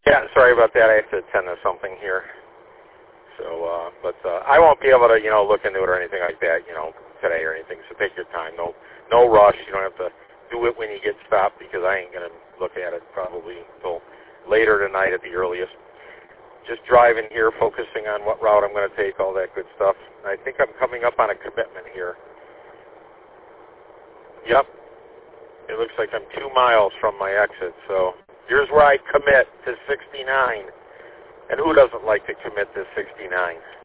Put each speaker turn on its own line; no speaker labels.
Yeah, sorry about that. I have to attend to something here. So, but I won't be able to, look into it or anything like that, today or anything. So take your time. No rush. You don't have to do it when you get stopped because I ain't gonna look at it probably until later tonight at the earliest. Just driving here, focusing on what route I'm going to take, all that good stuff. I think I'm coming up on a commitment here. Yep. It looks like I'm 2 miles from my exit. So here's where I commit to 69. And who doesn't like to commit to 69?